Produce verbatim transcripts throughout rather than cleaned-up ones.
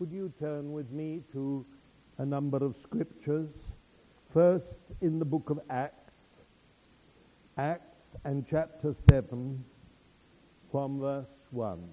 would you turn with me to a number of scriptures? First, in the book of Acts, Acts and chapter seven, from verse one.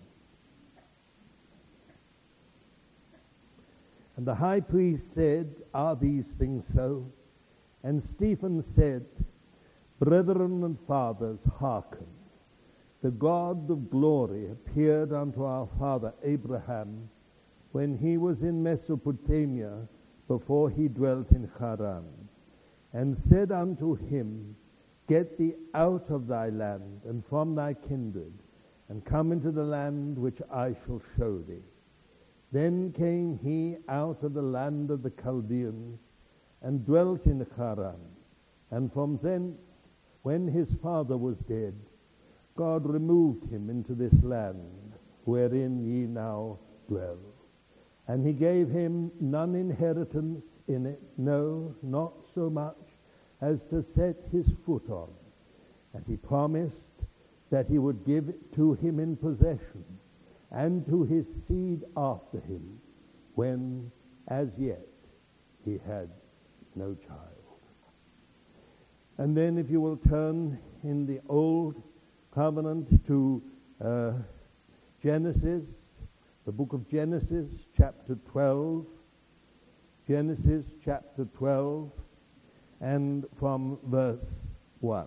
And the high priest said, "Are these things so?" And Stephen said, "Brethren and fathers, hearken. The God of glory appeared unto our father Abraham when he was in Mesopotamia, before he dwelt in Haran, and said unto him, Get thee out of thy land and from thy kindred, and come into the land which I shall show thee. Then came he out of the land of the Chaldeans, and dwelt in Haran. And from thence, when his father was dead, God removed him into this land, wherein ye now dwell. And he gave him none inheritance in it, no, not so much as to set his foot on. And he promised that he would give it to him in possession, and to his seed after him, when as yet he had no child." And then if you will turn in the Old Covenant to uh, Genesis, the book of Genesis, chapter twelve, Genesis chapter twelve, and from verse one.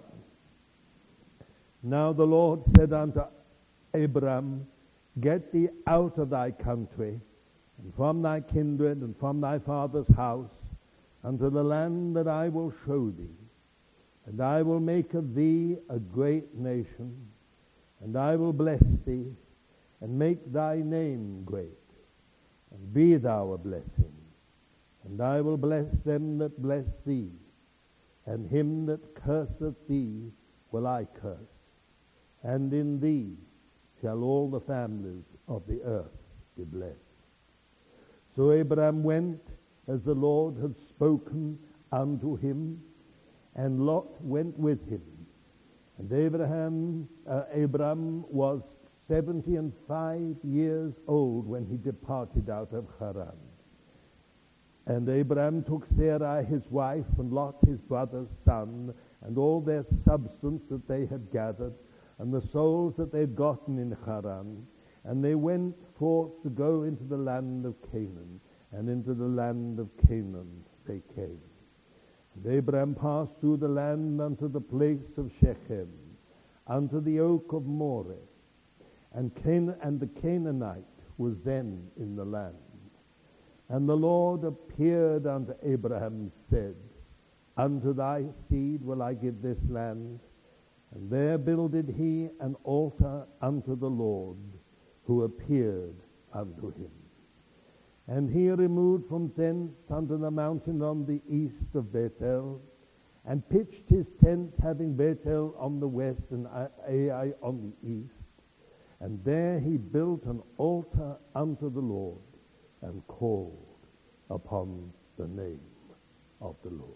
"Now the Lord said unto Abram, Get thee out of thy country, and from thy kindred, and from thy father's house, unto the land that I will show thee. And I will make of thee a great nation, and I will bless thee, and make thy name great, and be thou a blessing. And I will bless them that bless thee, and him that curseth thee will I curse. And in thee shall all the families of the earth be blessed." So Abraham went as the Lord had spoken unto him, and Lot went with him. And Abraham, uh, Abram was seventy and five years old when he departed out of Haran. And Abraham took Sarai his wife, and Lot his brother's son, and all their substance that they had gathered, and the souls that they had gotten in Haran, and they went forth to go into the land of Canaan, and into the land of Canaan they came. And Abraham passed through the land unto the place of Shechem, unto the oak of Moreh, and Can- and the Canaanite was then in the land. And the Lord appeared unto Abraham, and said, Unto thy seed will I give this land. And there builded he an altar unto the Lord, who appeared unto him. And he removed from thence unto the mountain on the east of Bethel, and pitched his tent, having Bethel on the west and Ai on the east. And there he built an altar unto the Lord, and called upon the name of the Lord.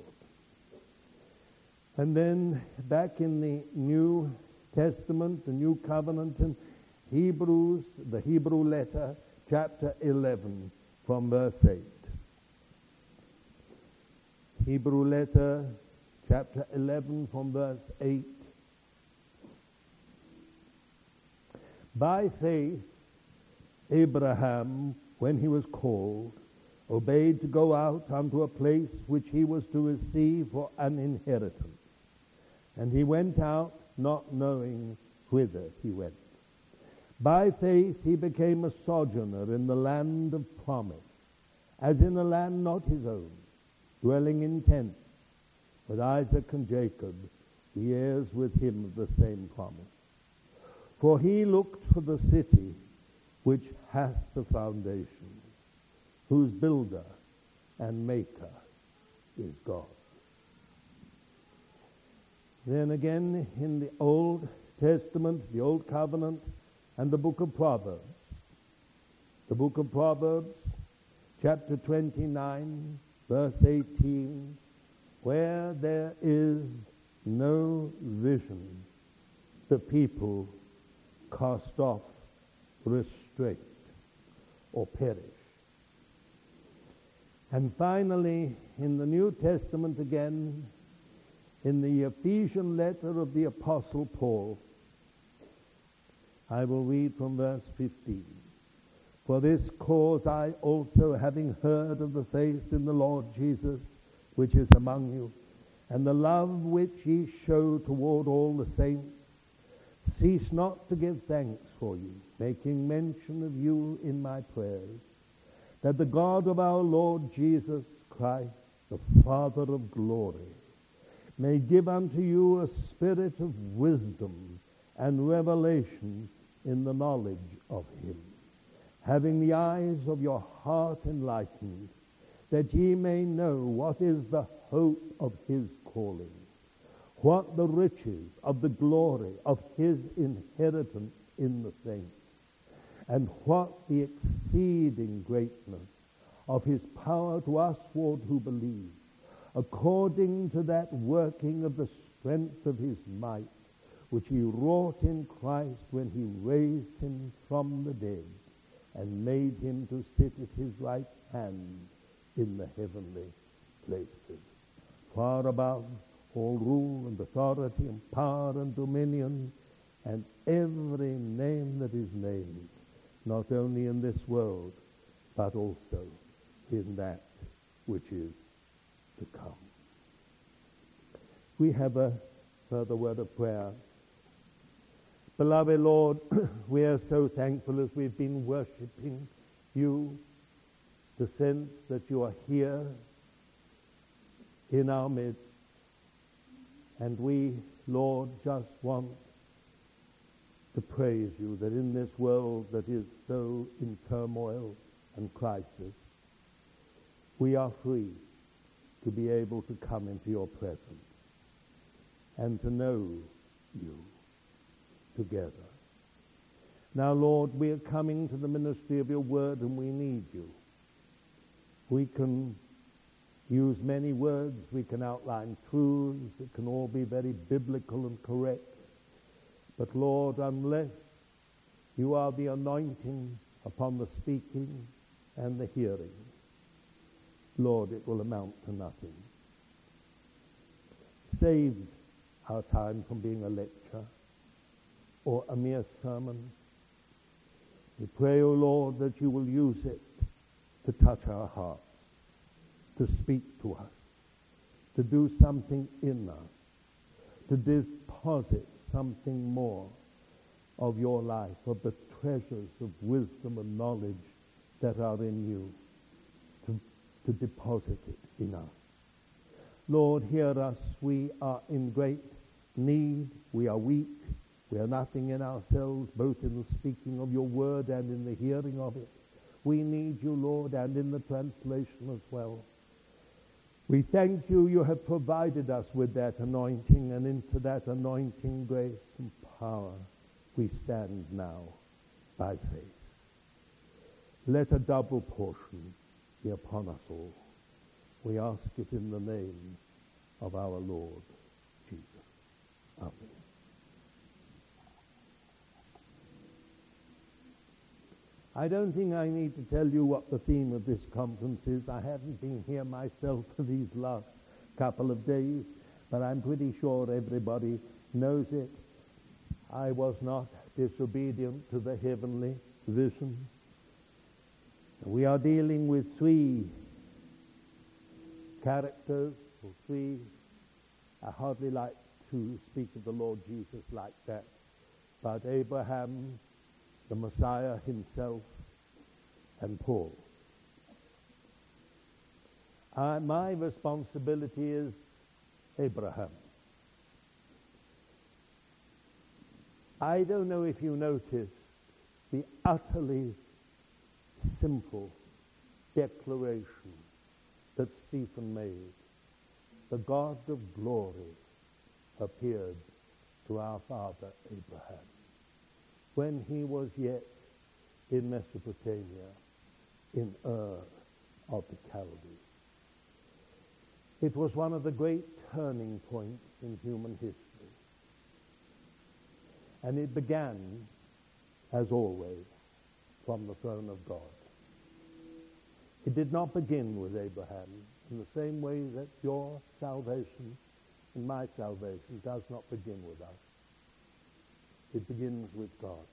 And then back in the New Testament, the New Covenant, in Hebrews, the Hebrew letter, chapter eleven, from verse eight. Hebrew letter, chapter eleven, from verse eight. "By faith, Abraham, when he was called, obeyed to go out unto a place which he was to receive for an inheritance. And he went out, not knowing whither he went. By faith he became a sojourner in the land of promise, as in a land not his own, dwelling in tents, with Isaac and Jacob, the heirs with him of the same promise. For he looked for the city which hath the foundations, whose builder and maker is God." Then again in the Old Testament, the Old Covenant, and the book of Proverbs. The book of Proverbs, chapter twenty-nine, verse eighteen, "Where there is no vision, the people cast off restraint or perish." And finally, in the New Testament again, in the Ephesian letter of the Apostle Paul, I will read from verse fifteen. For this cause I also, having heard of the faith in the Lord Jesus, which is among you, and the love which ye show toward all the saints, cease not to give thanks for you, making mention of you in my prayers, that the God of our Lord Jesus Christ, the Father of glory, may give unto you a spirit of wisdom and revelation in the knowledge of him, having the eyes of your heart enlightened, that ye may know what is the hope of his calling, what the riches of the glory of his inheritance in the saints, and what the exceeding greatness of his power to usward who believe, according to that working of the strength of his might, which he wrought in Christ when he raised him from the dead, and made him to sit at his right hand in the heavenly places, far above all rule and authority and power and dominion, and every name that is named, not only in this world, but also in that which is to come. We have a further word of prayer. Beloved Lord, we are so thankful as we've been worshiping you, the sense that you are here in our midst. And we, Lord, just want to praise you that in this world that is so in turmoil and crisis, we are free to be able to come into your presence and to know you together. Now, Lord, we are coming to the ministry of your word, and we need you. We can use many words, we can outline truths, it can all be very biblical and correct. But Lord, unless you are the anointing upon the speaking and the hearing, Lord, it will amount to nothing. Save our time from being a lecture or a mere sermon. We pray, O Lord, that you will use it to touch our hearts, to speak to us, to do something in us, to deposit something more of your life, of the treasures of wisdom and knowledge that are in you, to, to deposit it in us. Lord, hear us. We are in great need. We are weak. We are nothing in ourselves, both in the speaking of your word and in the hearing of it. We need you, Lord, and in the translation as well. We thank you, you have provided us with that anointing, and into that anointing, grace, and power we stand now by faith. Let a double portion be upon us all. We ask it in the name of our Lord Jesus. Amen. I don't think I need to tell you what the theme of this conference is. I haven't been here myself for these last couple of days, but I'm pretty sure everybody knows it. I was not disobedient to the heavenly vision. We are dealing with three characters, or three. I hardly like to speak of the Lord Jesus like that, but Abraham, the Messiah himself, and Paul. Uh, my responsibility is Abraham. I don't know if you noticed the utterly simple declaration that Stephen made. The God of glory appeared to our father Abraham when he was yet in Mesopotamia, in Ur of the Chaldees. It was one of the great turning points in human history. And it began, as always, from the throne of God. It did not begin with Abraham in the same way that your salvation and my salvation does not begin with us. It begins with God.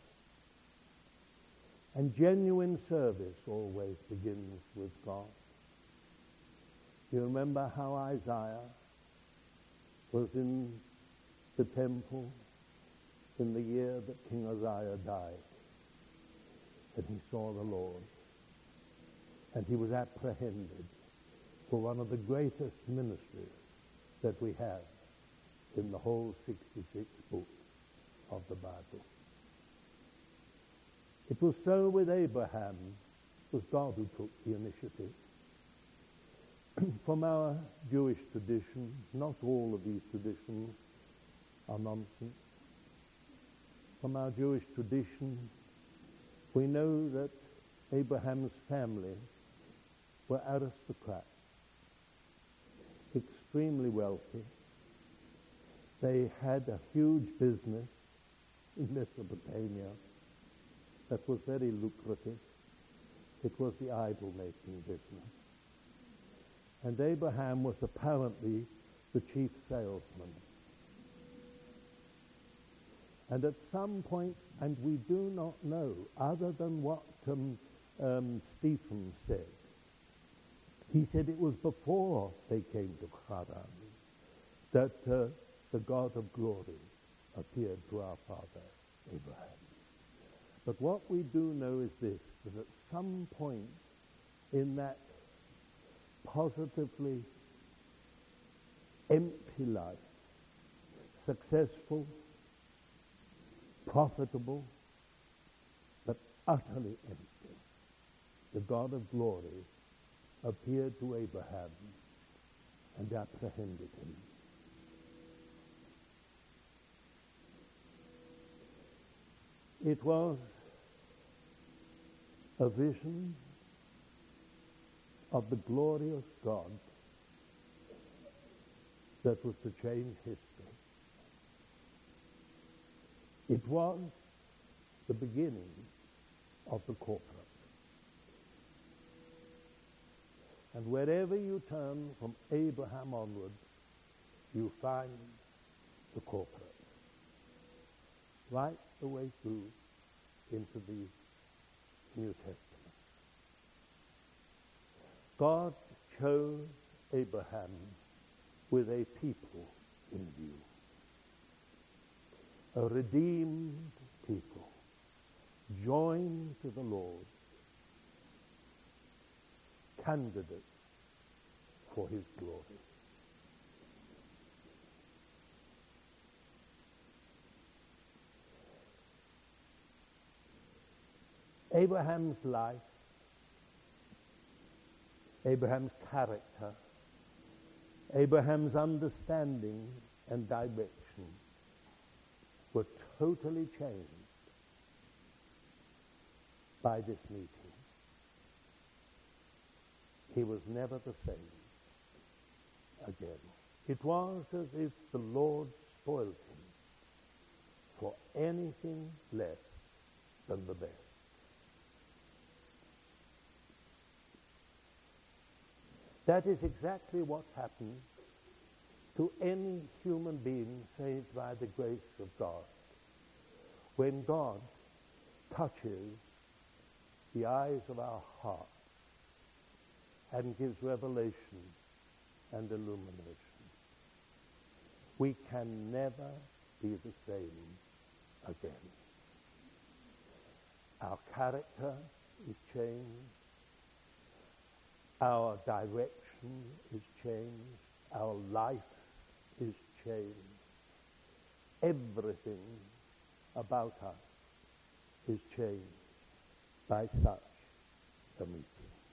And genuine service always begins with God. You remember how Isaiah was in the temple in the year that King Uzziah died, and he saw the Lord, and he was apprehended for one of the greatest ministries that we have in the whole sixty-six books of the Bible. It was so with Abraham. It was God who took the initiative. From our Jewish tradition, not all of these traditions are nonsense. From our Jewish tradition, we know that Abraham's family were aristocrats, extremely wealthy. They had a huge business in Mesopotamia that was very lucrative. It was the idol-making business. And Abraham was apparently the chief salesman. And at some point, and we do not know, other than what um, um, Stephen said, he said it was before they came to Haran that uh, the God of glory appeared to our father Abraham. But what we do know is this, that at some point in that positively empty life, successful, profitable, but utterly empty, the God of glory appeared to Abraham and apprehended him. It was a vision of the glorious God that was to change history. It was the beginning of the corporate. And wherever you turn from Abraham onwards, you find the corporate. Right the way through into the New Testament. God chose Abraham with a people in view. A redeemed people, joined to the Lord, candidates for his glory. Abraham's life, Abraham's character, Abraham's understanding and direction were totally changed by this meeting. He was never the same again. It was as if the Lord spoiled him for anything less than the best. That is exactly what happens to any human being saved by the grace of God. When God touches the eyes of our heart and gives revelation and illumination, we can never be the same again. Our character is changed. Our direction is changed. Our life is changed. Everything about us is changed by such a meeting.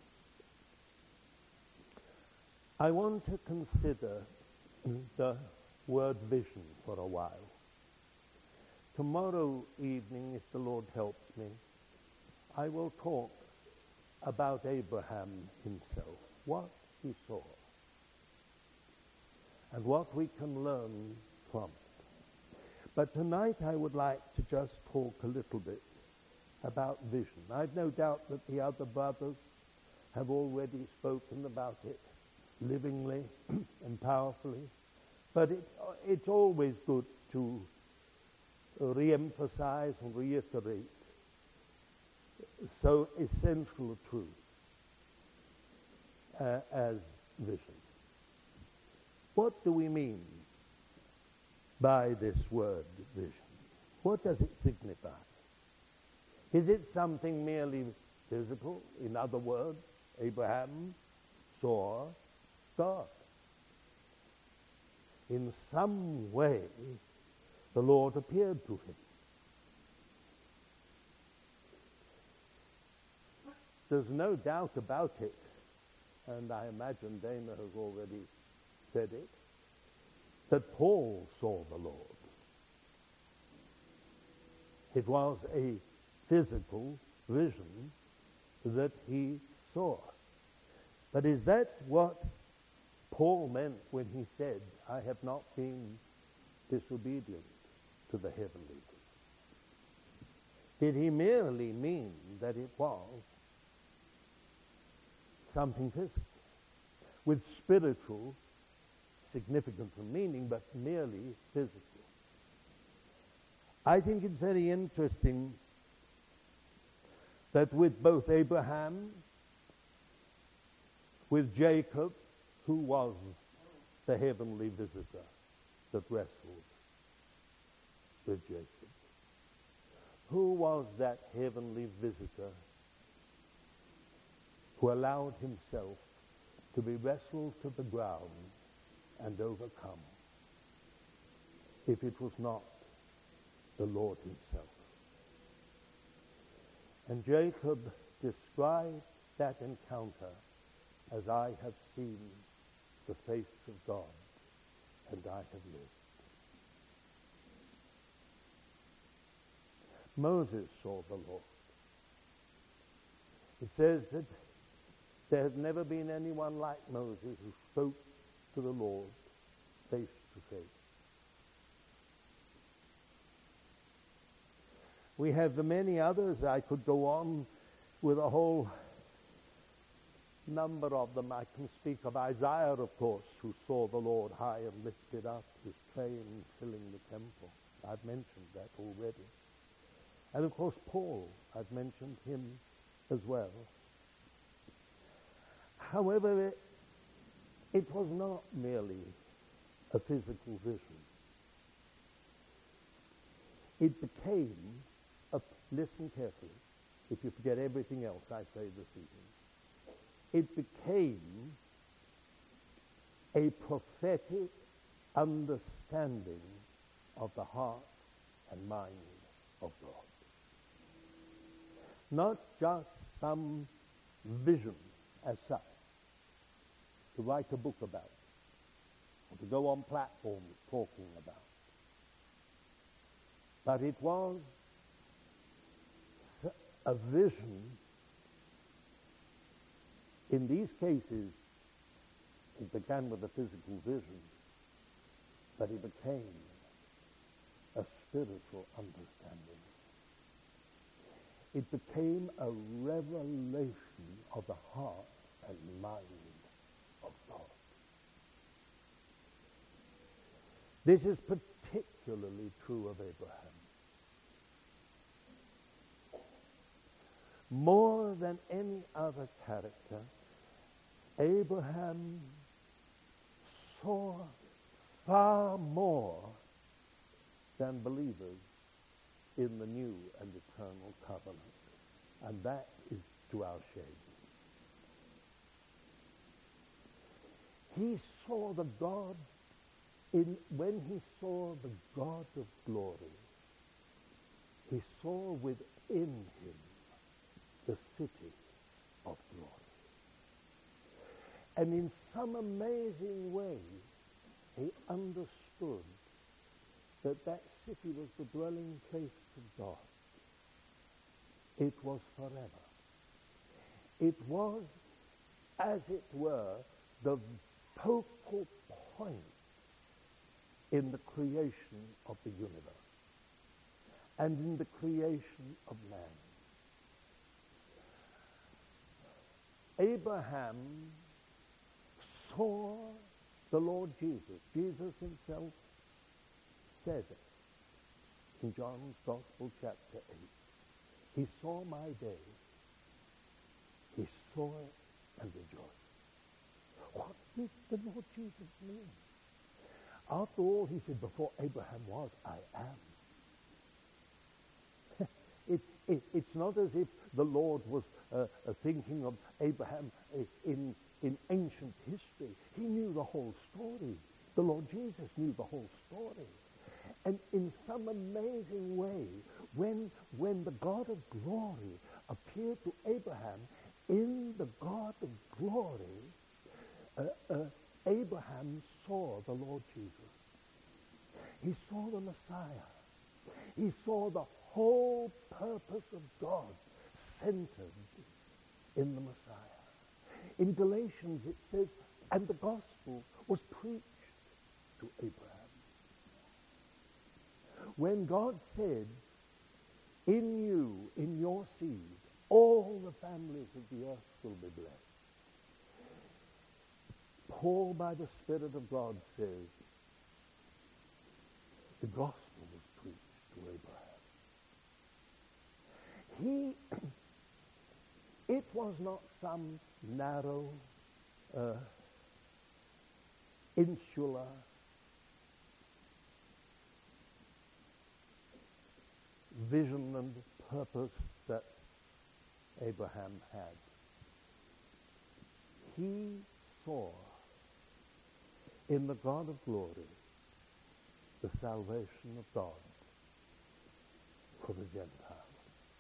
I want to consider the word vision for a while. Tomorrow evening, if the Lord helps me, I will talk about Abraham himself, what he saw, and what we can learn from it. But tonight I would like to just talk a little bit about vision. I've no doubt that the other brothers have already spoken about it livingly and powerfully. But it, it's always good to re-emphasize and reiterate so essential a truth uh, as vision. What do we mean by this word vision? What does it signify? Is it something merely physical? In other words, Abraham saw God. In some way, the Lord appeared to him. There's no doubt about it, and I imagine Dana has already said it, that Paul saw the Lord. It was a physical vision that he saw. But is that what Paul meant when he said, I have not been disobedient to the heavenly will? Did he merely mean that it was something physical, with spiritual significance and meaning, but merely physical? I think it's very interesting that with both Abraham, with Jacob, who was the heavenly visitor that wrestled with Jacob? Who was that heavenly visitor who allowed himself to be wrestled to the ground and overcome, if it was not the Lord himself? And Jacob described that encounter as, I have seen the face of God, and I have lived. Moses saw the Lord. It says that there has never been anyone like Moses who spoke to the Lord face to face. We have the many others. I could go on with a whole number of them. I can speak of Isaiah, of course, who saw the Lord high and lifted up, his train filling the temple. I've mentioned that already. And of course, Paul, I've mentioned him as well. However, it, it was not merely a physical vision. It became, a, listen carefully, if you forget everything else I say this evening, it became a prophetic understanding of the heart and mind of God. Not just some vision as such, to write a book about, or to go on platforms talking about. But it was a vision. In these cases, it began with a physical vision, but it became a spiritual understanding. It became a revelation of the heart and mind of God. This is particularly true of Abraham. More than any other character, Abraham saw far more than believers in the new and eternal covenant. And that is to our shame. He saw the God, in when he saw the God of glory, he saw within him the city of glory. And in some amazing way, he understood that that city was the dwelling place of God. It was forever. It was, as it were, the focal point in the creation of the universe and in the creation of man. Abraham saw the Lord Jesus. Jesus himself said it in John's Gospel, chapter eight. He saw my day. He saw it and rejoiced. What did the Lord Jesus mean? After all, he said, before Abraham was, I am. it, it, it's not as if the Lord was uh, uh, thinking of Abraham uh, in, in ancient history. He knew the whole story. The Lord Jesus knew the whole story. And in some amazing way, when, when the God of glory appeared to Abraham, in the God of glory, uh, uh, Abraham saw the Lord Jesus. He saw the Messiah. He saw the whole purpose of God centered in the Messiah. In Galatians it says, and the gospel was preached to Abraham. When God said, in you, in your seed, all the families of the earth will be blessed, Paul, by the Spirit of God, says, the gospel was preached to Abraham. He, it was not some narrow, uh, insular, vision and purpose that Abraham had. He saw in the God of glory the salvation of God for the Gentiles.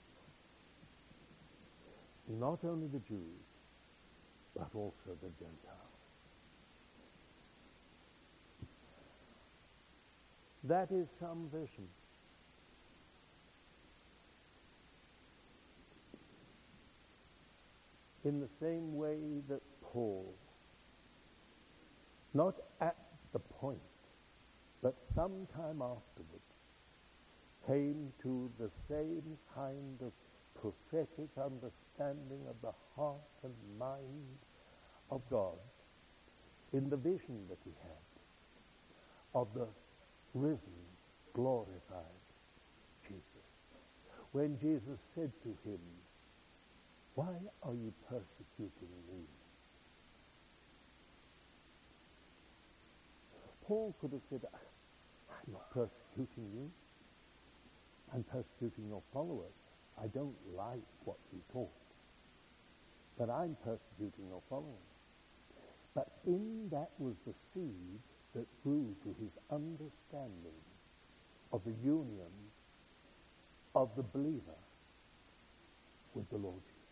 Not only the Jews, but also the Gentiles. That is some vision. In the same way that Paul, not at the point, but sometime afterwards, came to the same kind of prophetic understanding of the heart and mind of God in the vision that he had of the risen, glorified Jesus. When Jesus said to him, why are you persecuting me? Paul could have said, I'm not persecuting you. I'm persecuting your followers. I don't like what you taught. But I'm persecuting your followers. But in that was the seed that grew to his understanding of the union of the believer with the Lord Jesus.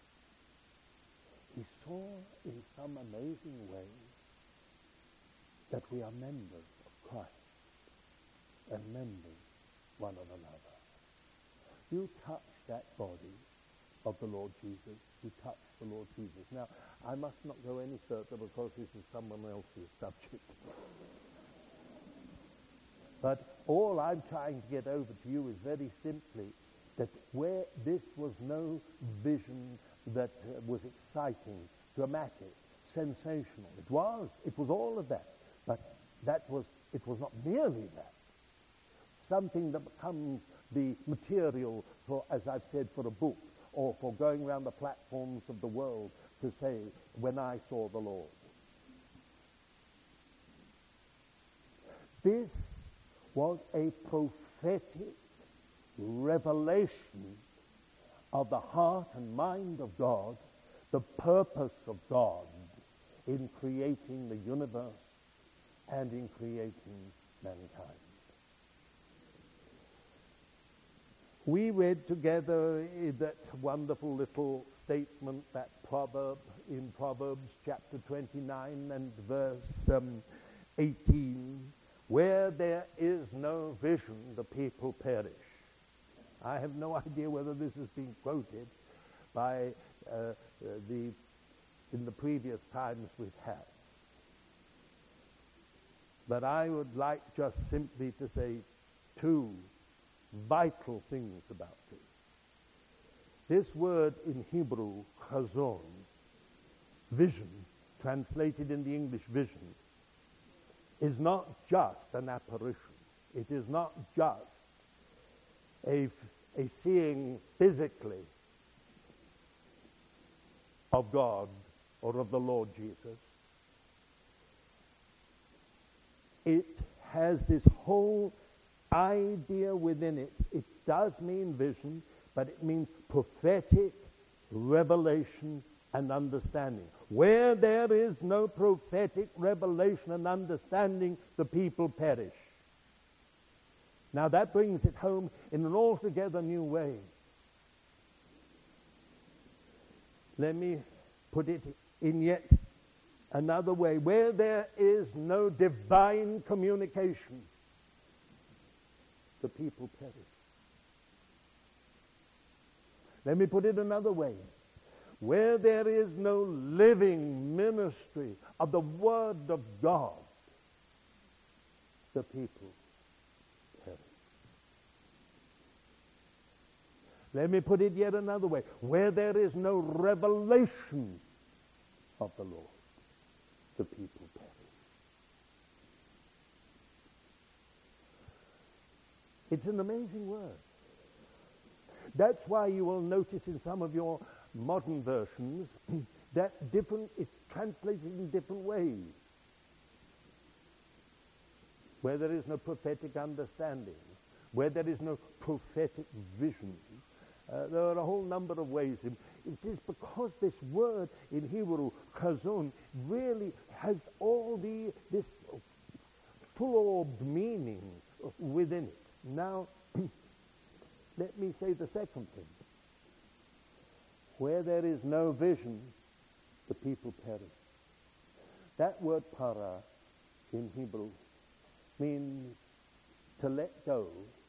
He saw in some amazing way that we are members of Christ and members one of another. You touch that body of the Lord Jesus. You touch the Lord Jesus. Now, I must not go any further because this is someone else's subject. But all I'm trying to get over to you is very simply that where this was no vision that uh, was exciting, dramatic, sensational. It was. It was all of that. But that was, it was not merely that. Something that becomes the material for, as I've said, for a book or for going around the platforms of the world to say, when I saw the Lord. This was a prophetic revelation of the heart and mind of God, the purpose of God in creating the universe and in creating mankind. We read together that wonderful little statement, that proverb in Proverbs chapter twenty-nine and verse um, eighteen, where there is no vision, the people perish. I have no idea whether this has been quoted by uh, uh, the in the previous times we've had. But I would like just simply to say two vital things about this. This word in Hebrew, chazon, vision, translated in the English vision, is not just an apparition. It is not just a, a seeing physically of God or of the Lord Jesus. It has this whole idea within it. It does mean vision, but it means prophetic revelation and understanding. Where there is no prophetic revelation and understanding, the people perish. Now that brings it home in an altogether new way. Let me put it in yet another way. Where there is no divine communication, the people perish. Let me put it another way. Where there is no living ministry of the Word of God, the people perish. Let me put it yet another way. Where there is no revelation of the Lord, the people perish. It's an amazing word. That's why you will notice in some of your modern versions that different, it's translated in different ways. Where there is no prophetic understanding, where there is no prophetic vision, uh, there are a whole number of ways. It is because this word in Hebrew, chazon, really has all the this full-orbed meaning within it. Now, let me say the second thing. Where there is no vision, the people perish. That word para in Hebrew means to let go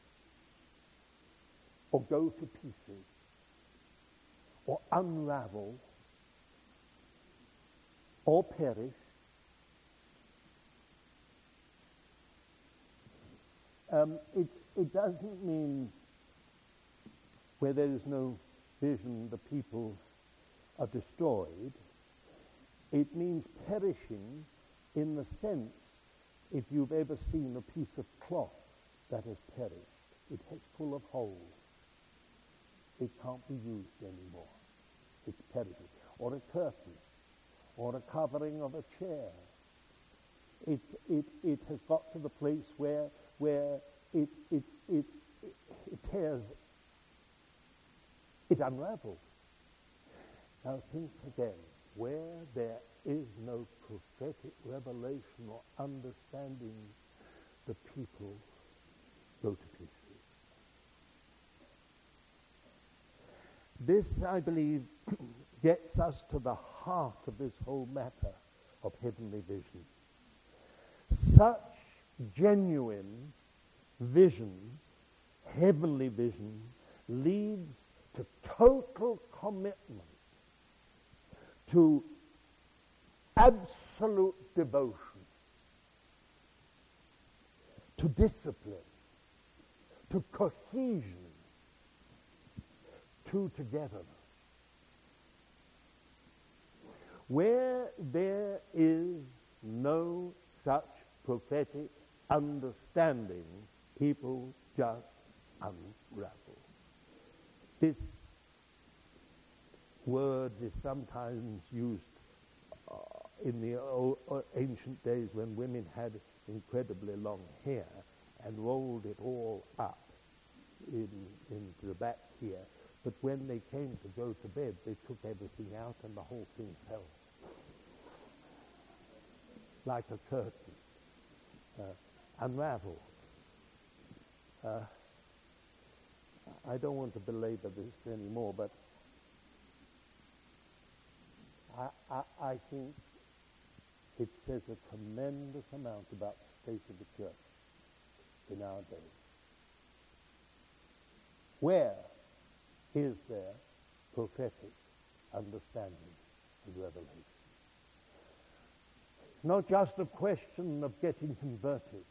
or go to pieces or unravel or perish. Um, it's, it doesn't mean where there is no vision, the people are destroyed. It means perishing in the sense, if you've ever seen a piece of cloth that has perished, it is full of holes. It can't be used anymore. It's perishing. Or a curtain, or a covering of a chair. It, it, it has got to the place where, where it, it, it, it, it tears, it unravels. Now think again, where there is no prophetic revelation or understanding, the people go to pieces. This, I believe, gets us to the heart of this whole matter of heavenly vision. Such genuine vision, heavenly vision, leads to total commitment, to absolute devotion, to discipline, to cohesion, to togetherness. Where there is no such prophetic understanding, people just unravel. This word is sometimes used uh, in the old, uh, ancient days when women had incredibly long hair and rolled it all up in, into the back here. But when they came to go to bed, they took everything out and the whole thing fell. Like a curtain, uh, unraveled. Uh, I don't want to belabor this anymore, but I, I, I think it says a tremendous amount about the state of the church in our day. Where is there prophetic understanding and revelation? It's not just a question of getting converted.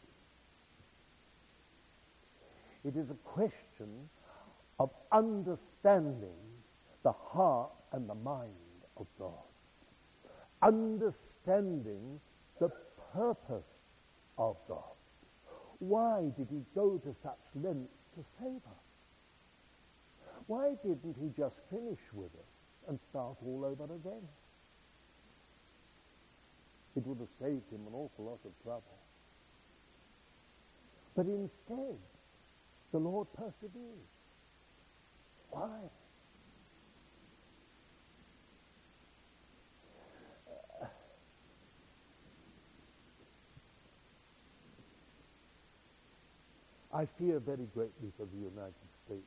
It is a question of understanding the heart and the mind of God. understanding the purpose of God. Why did he go to such lengths to save us? Why didn't he just finish with us and start all over again? It would have saved him an awful lot of trouble. But instead, the Lord persevered. Why? Uh, I fear very greatly for the United States.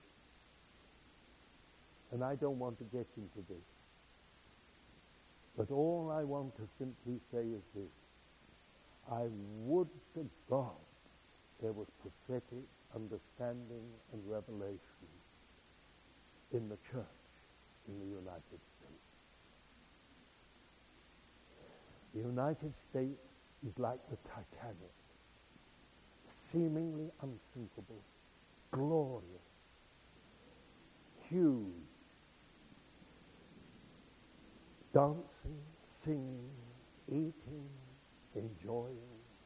And I don't want to get into this. But all I want to simply say is this. I would to God there was prophetic understanding and revelation in the church in the United States. The United States is like the Titanic, seemingly unsinkable, glorious, huge, dancing, singing, eating, enjoying,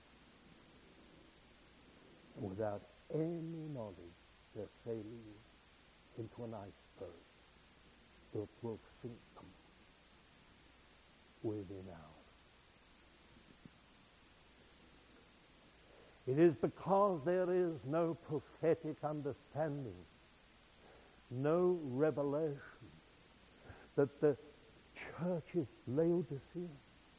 and without any knowledge they're sailing into an iceberg that will sink them within hours. It is because there is no prophetic understanding, no revelation, that the church is Laodicea.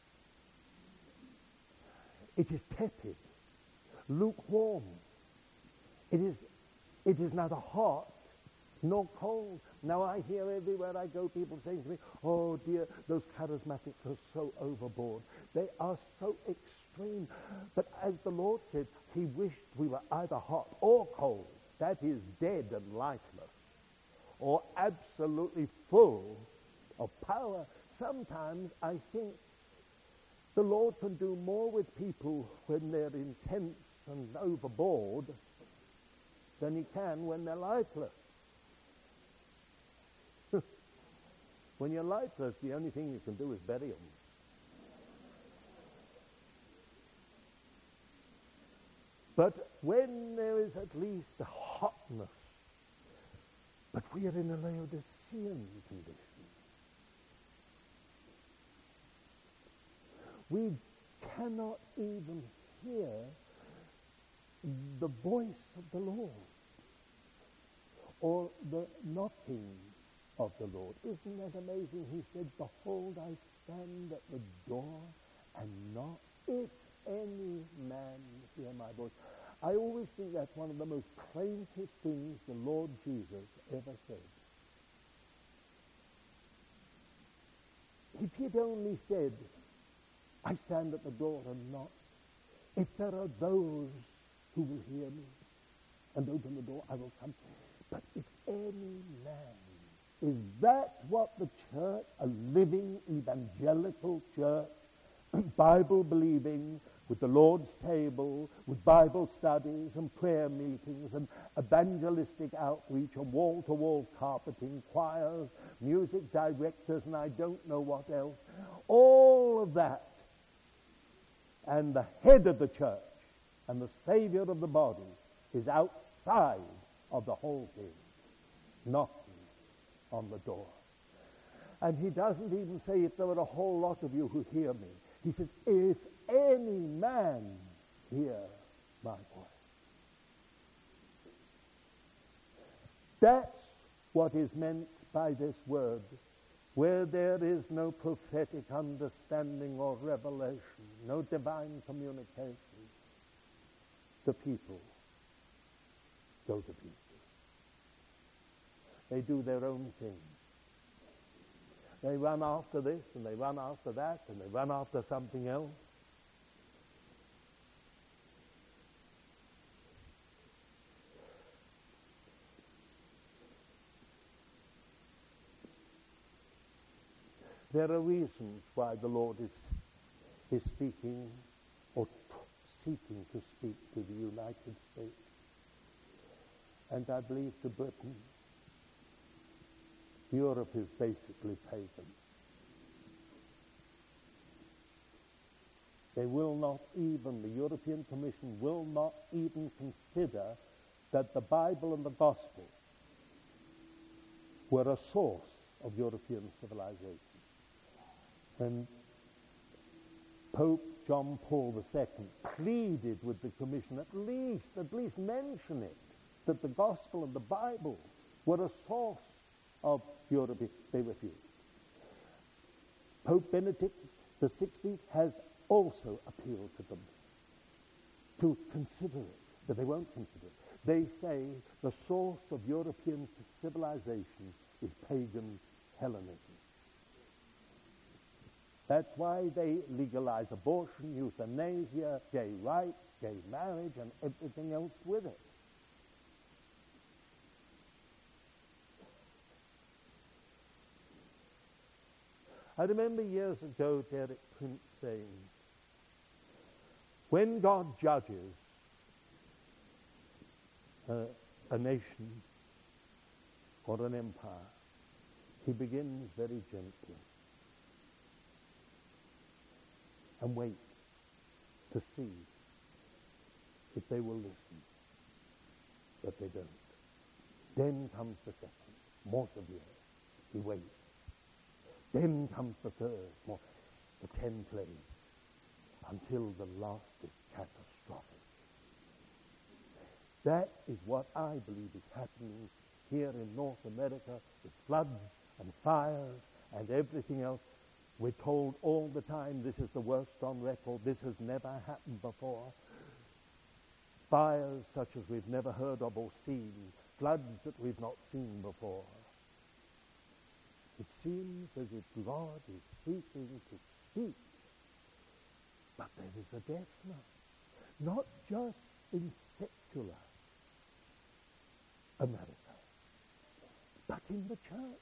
It is tepid, lukewarm. It is, it is neither hot nor cold. Now I hear everywhere I go people saying to me, oh dear, those charismatics are so overboard. They are so extreme. But as the Lord said, he wished we were either hot or cold. That is dead and lifeless. Or absolutely full of power. Sometimes I think the Lord can do more with people when they're intense and overboard than he can when they're lifeless. When you're lifeless, the only thing you can do is bury them. But when there is at least a hotness, but we are in a Laodicean condition. We cannot even hear the voice of the Lord or the knocking of the Lord. Isn't that amazing? He said, behold, I stand at the door and knock. If any man hear my voice. I always think that's one of the most plaintive things the Lord Jesus ever said. If he'd only said, I stand at the door and knock. If there are those who will hear me and open the door, I will come. But if any man, is that what the church, a living evangelical church, Bible-believing, with the Lord's table, with Bible studies and prayer meetings and evangelistic outreach and wall-to-wall carpeting, choirs, music directors, and I don't know what else, all of that, and the head of the church and the Savior of the body is outside of the whole thing, knocking on the door. And he doesn't even say, if there were a whole lot of you who hear me. He says, if any man hear my voice. That's what is meant by this word. Where there is no prophetic understanding or revelation, no divine communication, the people go to pieces. They do their own thing. They run after this, and they run after that, and they run after something else. There are reasons why the Lord is, is speaking or t- seeking to speak to the United States. And I believe to Britain. Europe is basically pagan. They will not even, the European Commission will not even consider that the Bible and the Gospel were a source of European civilization. When Pope John Paul the Second pleaded with the Commission, at least, at least mention it, that the Gospel and the Bible were a source of Europe, they refused. Pope Benedict the Sixteenth has also appealed to them to consider it, but they won't consider it. They say the source of European civilization is pagan Hellenism. That's why they legalize abortion, euthanasia, gay rights, gay marriage, and everything else with it. I remember years ago Derek Prince saying, when God judges uh, a nation or an empire, he begins very gently and waits to see if they will listen. But they don't. Then comes the second, more severe. He waits. Then comes the third, more, the ten plagues, until the last is catastrophic. That is what I believe is happening here in North America with floods and fires and everything else. We're told all the time this is the worst on record. This has never happened before. Fires such as we've never heard of or seen. Floods that we've not seen before. It seems as if God is seeking to speak. But there is a deafness. Not just in secular America, but in the church.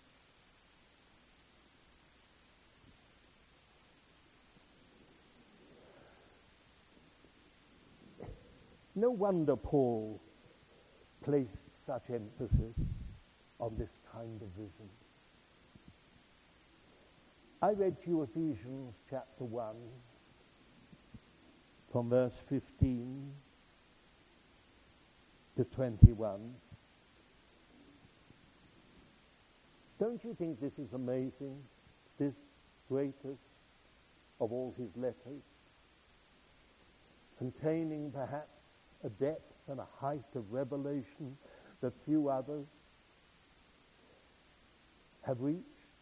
No wonder Paul placed such emphasis on this kind of vision. I read to you Ephesians chapter one, from verse fifteen to twenty-one. Don't you think this is amazing, this greatest of all his letters, containing perhaps a depth and a height of revelation that few others have reached?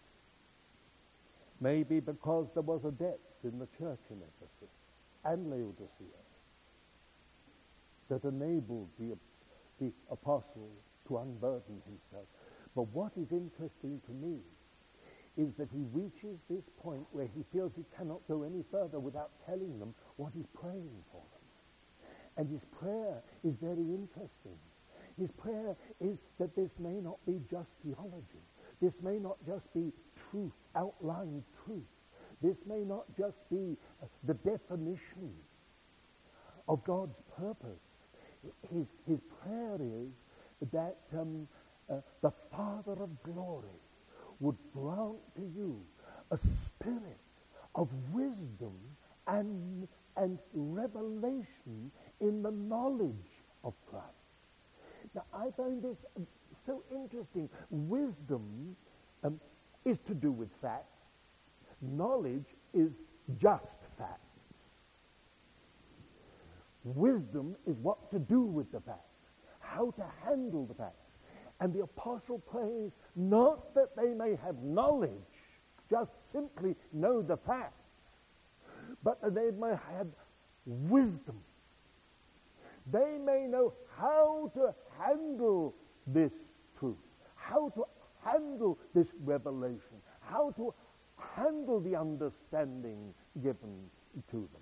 Maybe because there was a depth in the church in Ephesus and Laodicea that enabled the, the apostle to unburden himself. But what is interesting to me is that he reaches this point where he feels he cannot go any further without telling them what he's praying for them. And his prayer is very interesting. His prayer is that this may not be just theology. This may not just be truth, outlined truth. This may not just be uh, the definition of God's purpose. His, his prayer is that um, uh, the Father of glory would grant to you a spirit of wisdom and, and revelation in the knowledge of Christ. Now, I find this so interesting. Wisdom um, is to do with facts. Knowledge is just facts. Wisdom is what to do with the facts, how to handle the facts. And the apostle prays not that they may have knowledge, just simply know the facts, but that they may have wisdom. They may know how to handle this truth, how to handle this revelation, how to handle the understanding given to them.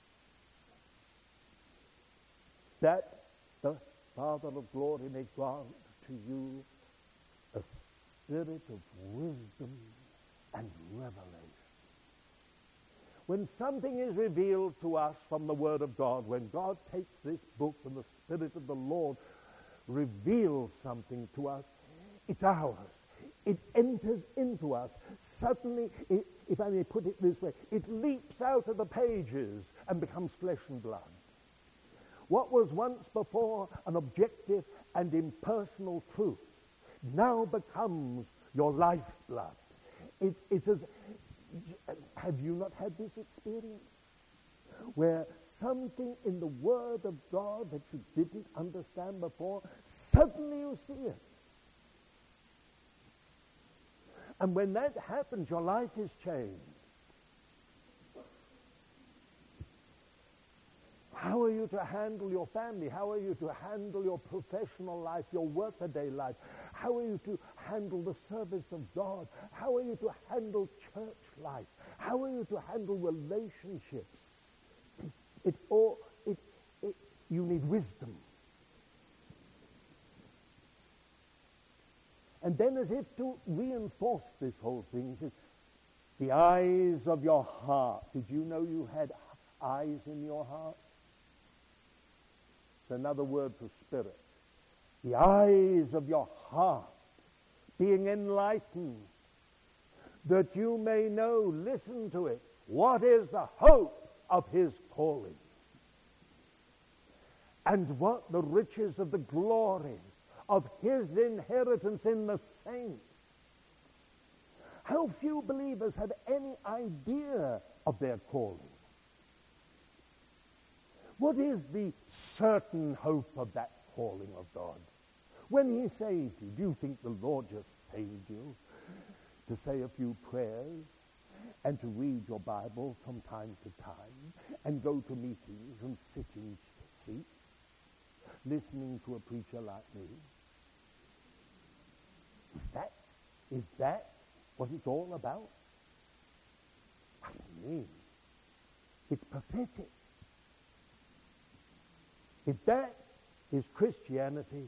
That the Father of glory may grant to you a spirit of wisdom and revelation. When something is revealed to us from the Word of God, when God takes this book and the Spirit of the Lord reveals something to us, it's ours. It enters into us. Suddenly, it, if I may put it this way, it leaps out of the pages and becomes flesh and blood. What was once before an objective and impersonal truth now becomes your lifeblood. It, it's as, have you not had this experience? Where something in the Word of God that you didn't understand before, suddenly you see it. And when that happens, your life is changed. How are you to handle your family? How are you to handle your professional life, your workaday life? How are you to handle the service of God? How are you to handle church life? How are you to handle relationships? It all, it, it, you need wisdom. And then, as if to reinforce this whole thing, he says, the eyes of your heart. Did you know you had eyes in your heart? It's another word for spirit. The eyes of your heart being enlightened, that you may know, listen to it, what is the hope of his calling, and what the riches of the glory of his inheritance in the saints. How few believers have any idea of their calling. What is the certain hope of that calling of God? When he saved you, do you think the Lord just saved you to say a few prayers and to read your Bible from time to time and go to meetings and sit in seats listening to a preacher like me? Is that, is that what it's all about? I mean, it's pathetic. If that is Christianity,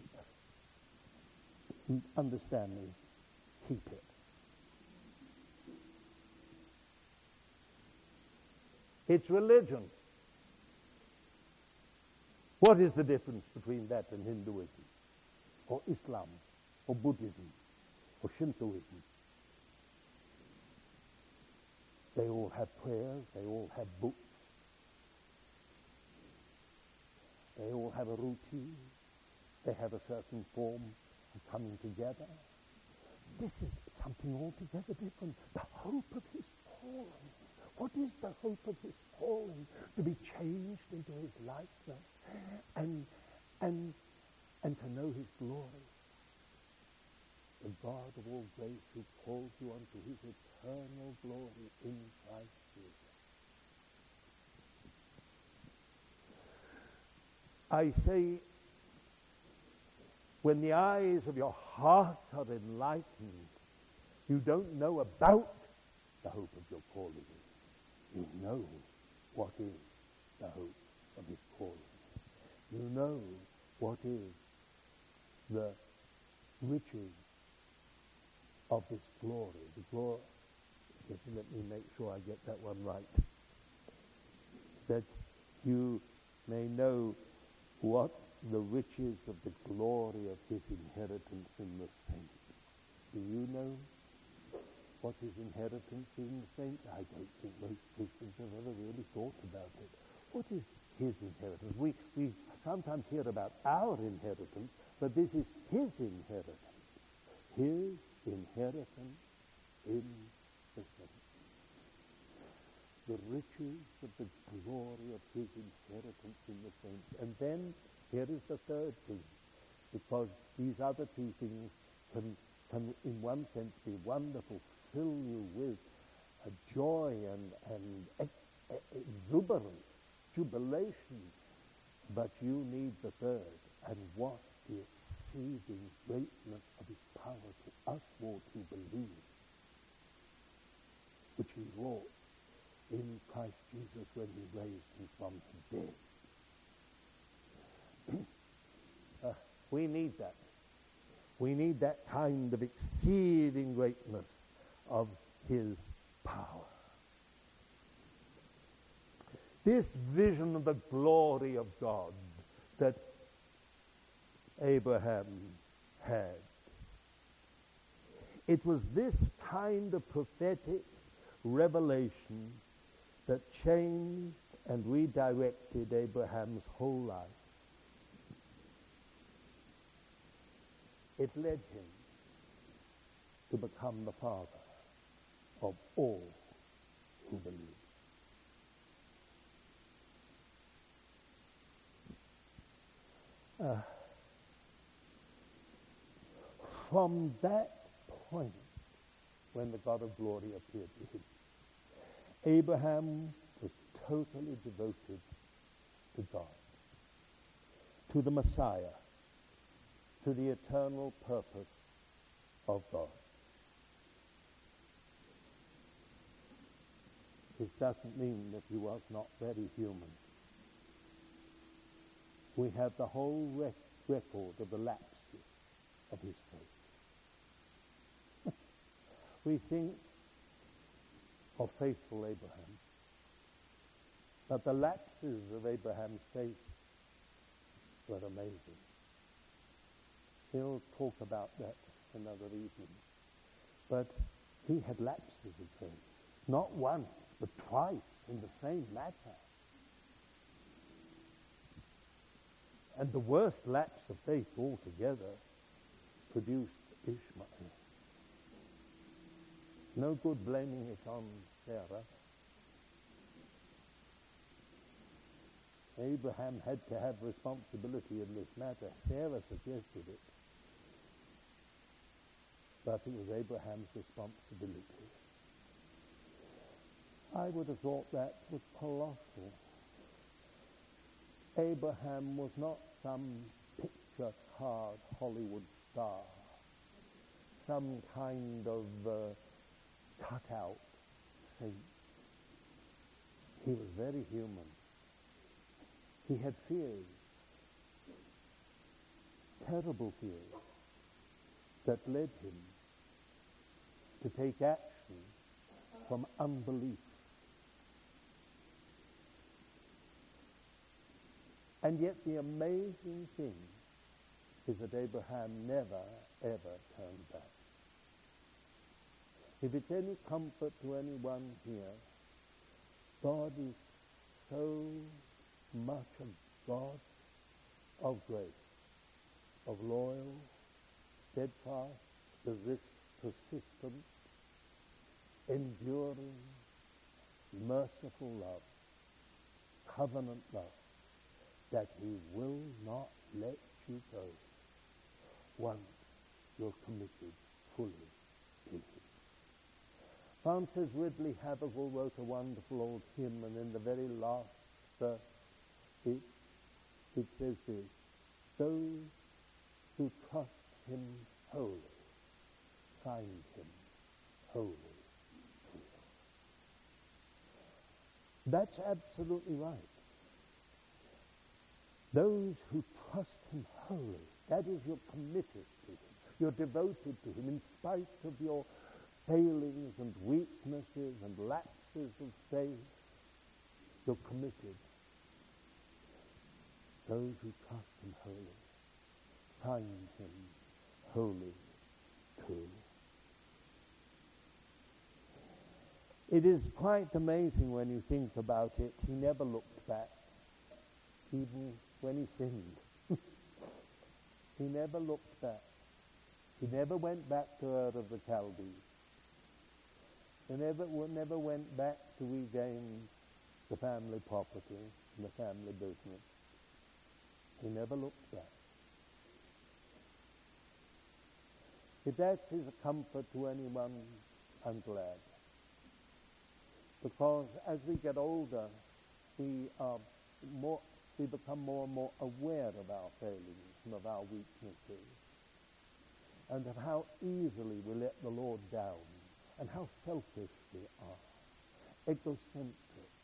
understand me, keep it. It's religion. What is the difference between that and Hinduism, or Islam, or Buddhism, or Shintoism? They all have prayers, they all have books, they all have a routine, they have a certain form of coming together. This is something altogether different. The hope of his calling. What is the hope of his calling? To be changed into his likeness and and and to know his glory. The God of all grace who calls you unto his eternal glory in Christ Jesus. I say, when the eyes of your heart are enlightened, you don't know about the hope of your calling. You know what is the hope of his calling. You know what is the riches of this glory. The glory. Let me make sure I get that one right. That you may know what the riches of the glory of his inheritance in the saints. Do you know what his inheritance is in the saints? I don't think most Christians have ever really thought about it. What is his inheritance? We, we sometimes hear about our inheritance, but this is his inheritance. His inheritance in the saints. The riches of the glory of his inheritance in the saints. And then, here is the third thing, because these other two things can, can in one sense be wonderful, fill you with a joy and, and ex- exuberance, jubilation, but you need the third. And what the exceeding greatness of his power to us all who believe, which he wrought in Christ Jesus when he raised him from the dead. uh, we need that. We need that kind of exceeding greatness of his power. This vision of the glory of God that Abraham had, It was this kind of prophetic revelation that changed and redirected Abraham's whole life. It led him to become the father of all who believe. Uh, from that point, when the God of glory appeared to him, Abraham was totally devoted to God, to the Messiah, to the eternal purpose of God. This doesn't mean that he was not very human. We have the whole rec- record of the lapses of his faith. We think of faithful Abraham, but the lapses of Abraham's faith were amazing. He'll talk about that another evening. But he had lapses of faith, not once, but twice in the same matter. And the worst lapse of faith altogether produced Ishmael. No good blaming it on Sarah. Abraham had to have responsibility in this matter. Sarah suggested it. But it was Abraham's responsibility. I would have thought that was colossal. Abraham was not some picture-card Hollywood star, some kind of uh, cut-out saint. He was very human. He had fears, terrible fears, that led him to take action from unbelief. And yet the amazing thing is that Abraham never, ever turned back. If it's any comfort to anyone here, God is so much a God of grace, of loyal, steadfast, persist, persistent, enduring, merciful love, covenant love, that he will not let you go once you're committed fully to him. Francis Ridley Havergal wrote a wonderful old hymn, and in the very last verse it, it says this: those who trust him wholly find him wholly true. That's absolutely right. Those who trust him wholly, that is, you're committed to him. You're devoted to him in spite of your failings and weaknesses and lapses of faith. You're committed. Those who trust him wholly find him wholly true. It is quite amazing when you think about it. He never looked back, even when he sinned. He never looked back. He never went back to Ur of the Chaldees. He never, never went back to regain the family property and the family business. He never looked back. If that is a comfort to anyone, I'm glad. Because as we get older, we are more, we become more and more aware of our failings and of our weaknesses, and of how easily we let the Lord down, and how selfish we are, egocentric.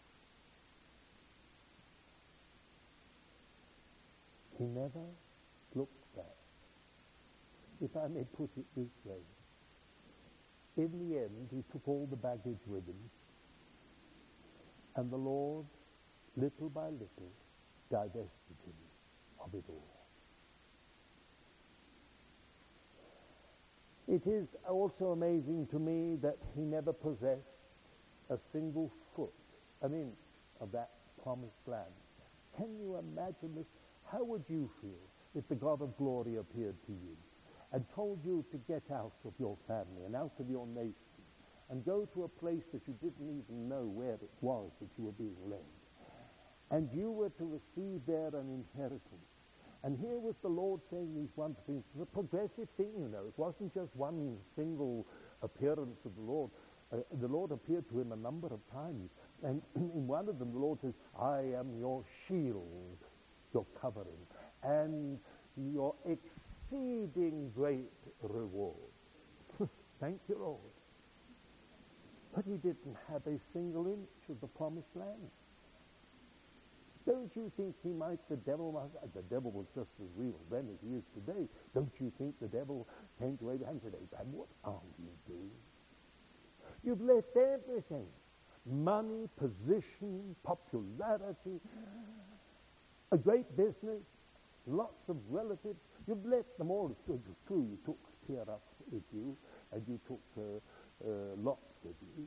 He never looked back. If I may put it this way, in the end, he took all the baggage with him, and the Lord, little by little, divested him of it all. It is also amazing to me that he never possessed a single foot, I mean, of that promised land. Can you imagine this? How would you feel if the God of glory appeared to you and told you to get out of your family and out of your nation and go to a place that you didn't even know where it was that you were being led? And you were to receive there an inheritance. And here was the Lord saying these wonderful things. It was a progressive thing, you know. It wasn't just one single appearance of the Lord. Uh, the Lord appeared to him a number of times. And in one of them, the Lord says, I am your shield, your covering, and your exceeding great reward. Thank you, Lord. But he didn't have a single inch of the promised land. Don't you think he might, the devil, must, uh, the devil was just as real then as he is today. Don't you think the devil came to Abraham and said, Abraham, what are you doing? You've left everything. Money, position, popularity, a great business, lots of relatives. You've left them all. It's true, you took Terah with you, and you took uh, uh, Lot with you.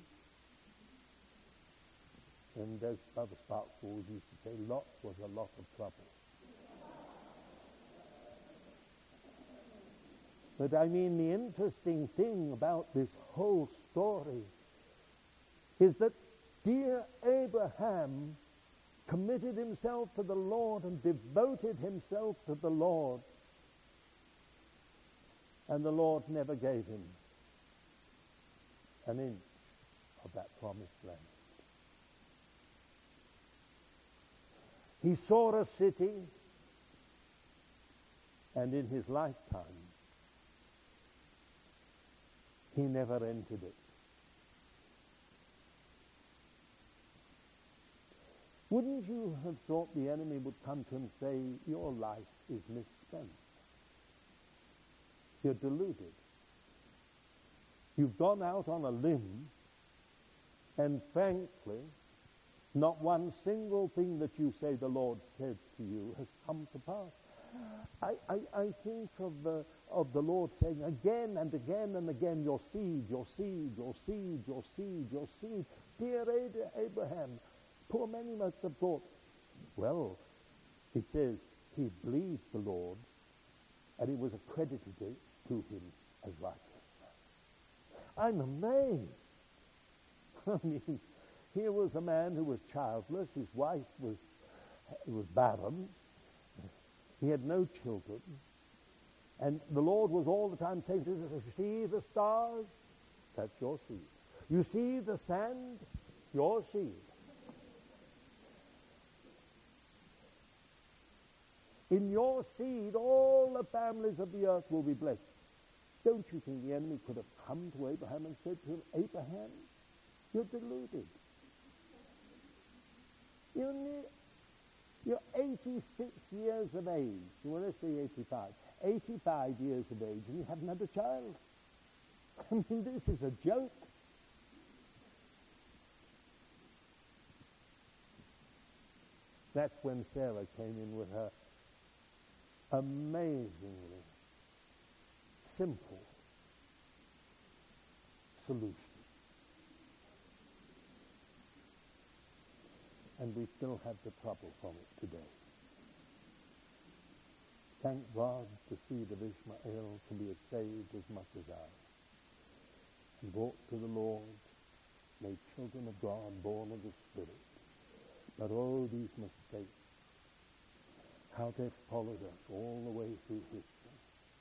And as Brother Sparks always used to say, Lot was a lot of trouble. But I mean, the interesting thing about this whole story is that dear Abraham committed himself to the Lord and devoted himself to the Lord. And the Lord never gave him an inch of that promised land. He saw a city, and in his lifetime, he never entered it. Wouldn't you have thought the enemy would come to him and say, your life is misspent? You're deluded. You've gone out on a limb, and frankly, not one single thing that you say the Lord said to you has come to pass. I, I, I think of the, of the Lord saying again and again and again, your seed, your seed, your seed, your seed, your seed. Dear Abraham, poor many must have thought, well, it says he believed the Lord and it was accredited to him as righteousness. I'm amazed. I mean, here was a man who was childless. His wife was, was barren. He had no children. And the Lord was all the time saying to him, you see the stars? That's your seed. You see the sand? Your seed. In your seed, all the families of the earth will be blessed. Don't you think the enemy could have come to Abraham and said to him, Abraham, you're deluded. You're, near, you're eighty-six years of age. Well, let's say eighty-five. eighty-five years of age, and you haven't had a child. I mean, this is a joke. That's when Sarah came in with her amazingly simple solution. And we still have the trouble from it today. Thank God the seed of Ishmael can be as saved as much as I. And brought to the Lord, made children of God, born of the Spirit. But oh, these mistakes, how they've followed us all the way through history.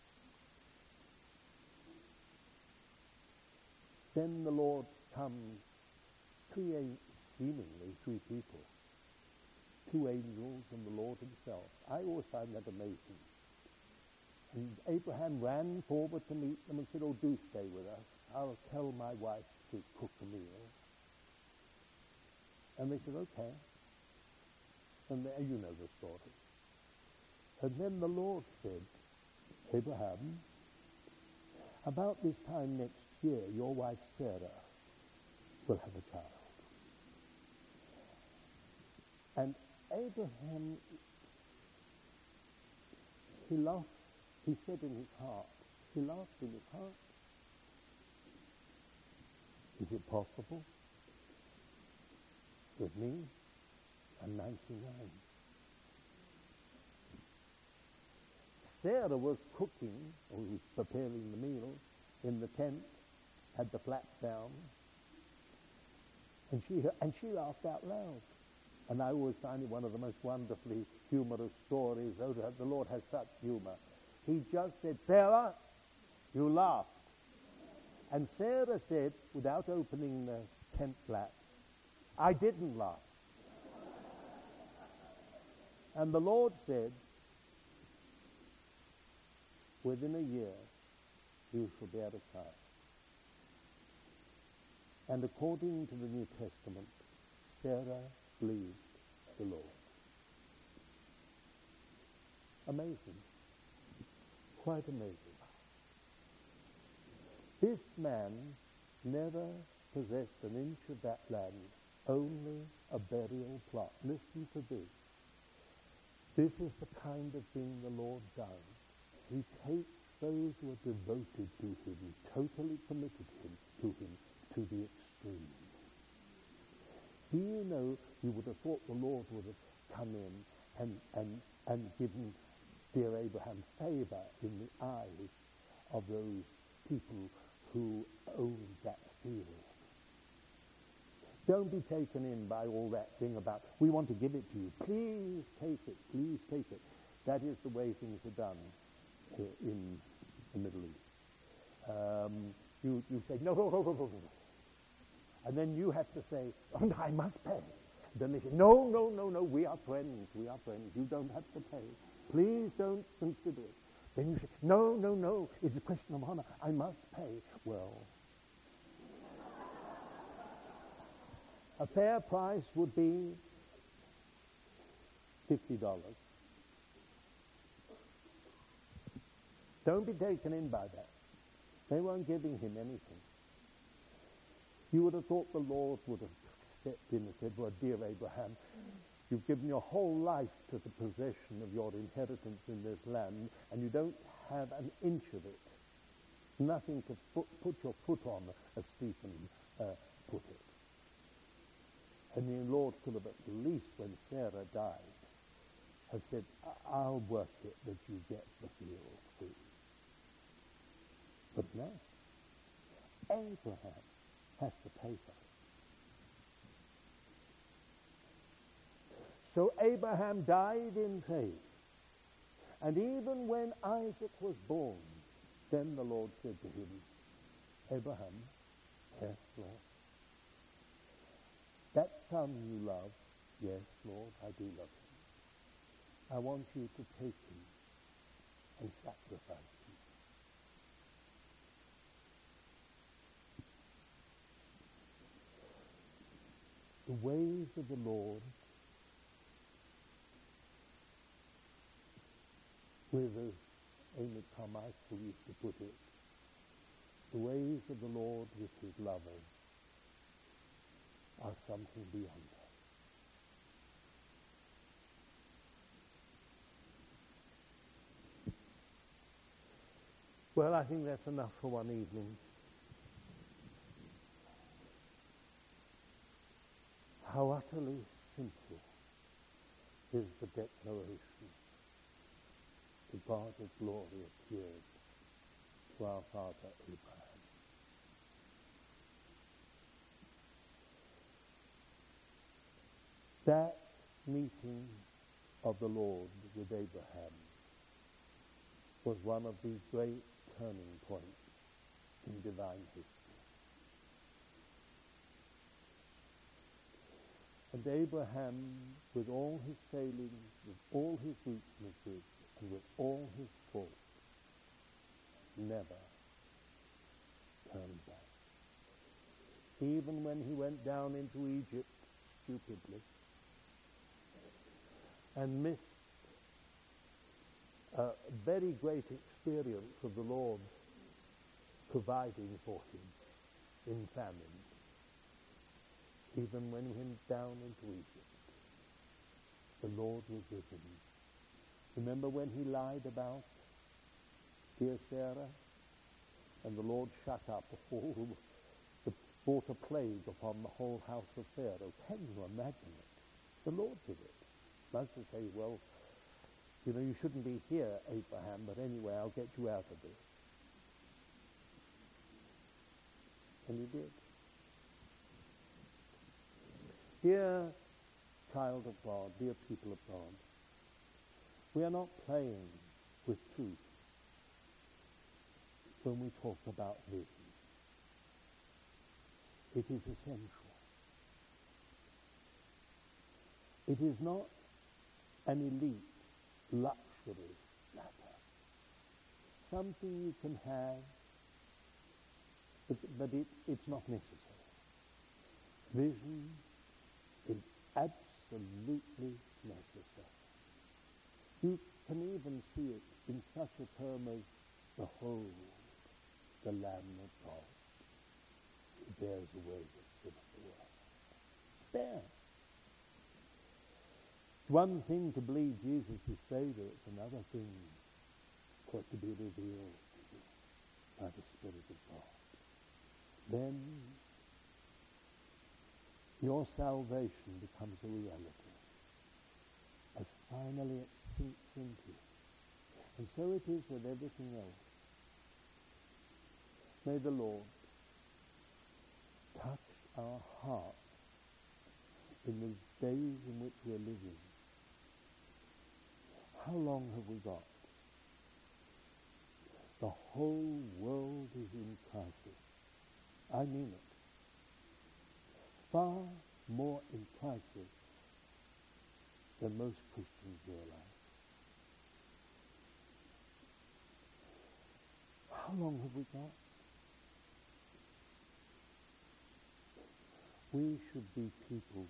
Then the Lord comes, three, seemingly three people, two angels and the Lord himself. I always find that amazing. And Abraham ran forward to meet them and said, oh, do stay with us. I'll tell my wife to cook a meal. And they said, okay. And they, you know the story. And then the Lord said, Abraham, about this time next year, your wife Sarah will have a child. And Abraham, he laughed, he said in his heart, he laughed in his heart, Is it possible? With me, I'm ninety-nine. Sarah was cooking, or was preparing the meal in the tent, had the flaps down, and she and she laughed out loud. And I always find it one of the most wonderfully humorous stories. Oh, the Lord has such humor. He just said, Sarah, you laughed. And Sarah said, without opening the tent flap, I didn't laugh. And the Lord said, within a year, you shall bear a child. And according to the New Testament, Sarah believed the Lord. Amazing. Quite amazing. This man never possessed an inch of that land, only a burial plot. Listen to this. This is the kind of thing the Lord does. He takes those who are devoted to him, totally committed him to him, to the extreme. Do you know, you would have thought the Lord would have come in and, and, and given dear Abraham favor in the eyes of those people who owned that field. Don't be taken in by all that thing about, we want to give it to you. Please take it, please take it. That is the way things are done in the Middle East. Um, you, you say, no, no, no, no, no. And then you have to say, oh, no, I must pay. Then they say, no, no, no, no, we are friends, we are friends. You don't have to pay. Please don't consider it. Then you say, no, no, no, it's a question of honor. I must pay. Well, a fair price would be fifty dollars. Don't be taken in by that. They weren't giving him anything. You would have thought the Lord would have stepped in and said, well, dear Abraham, you've given your whole life to the possession of your inheritance in this land, and you don't have an inch of it. Nothing to put, put your foot on, as Stephen uh, put it. And the Lord could have, at least when Sarah died, have said, I'll work it that you get the field free. But no. Abraham has to pay for it. So Abraham died in faith. And even when Isaac was born, then the Lord said to him, Abraham, yes, Lord. That son you love, yes, Lord, I do love him. I want you to take him and sacrifice him. The ways of the Lord, with as Amy Carmichael used to put it, the ways of the Lord with his lovers are something beyond us. Well, I think that's enough for one evening. How utterly simple is the declaration. The God of glory appeared to our father Abraham. That meeting of the Lord with Abraham was one of the great turning points in divine history. And Abraham, with all his failings, with all his weaknesses, and with all his faults, never turned back. Even when he went down into Egypt stupidly and missed a very great experience of the Lord providing for him in famine. Even when he went down into Egypt, the Lord was with him. Remember when he lied about dear Sarah, and the Lord shut up all the brought a plague upon the whole house of Pharaoh. Can you imagine it? The Lord did it. Moses say, well, you know, you shouldn't be here, Abraham, but anyway, I'll get you out of this. And he did. Dear child of God, dear people of God, we are not playing with truth when we talk about vision. It is essential. It is not an elite luxury matter. Something you can have, but, but it, it's not necessary. Vision is absolutely necessary. You can even see it in such a term as, behold, the Lamb of God, who bears away the sin of the world. There. It's one thing to believe Jesus is Savior, it's another thing for it to be revealed to you by the Spirit of God. Then your salvation becomes a reality as finally it sinks into you. And so it is with everything else. May the Lord touch our hearts in the days in which we're living. How long have we got? The whole world is in crisis. I mean it. Far more in crisis than most Christians realize. How long have we got? We should be people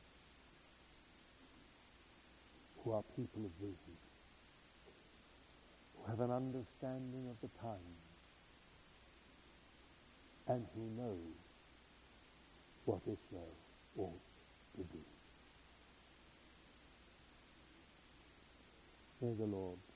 who are people of vision, who have an understanding of the times, and who know what Israel ought to do. May the Lord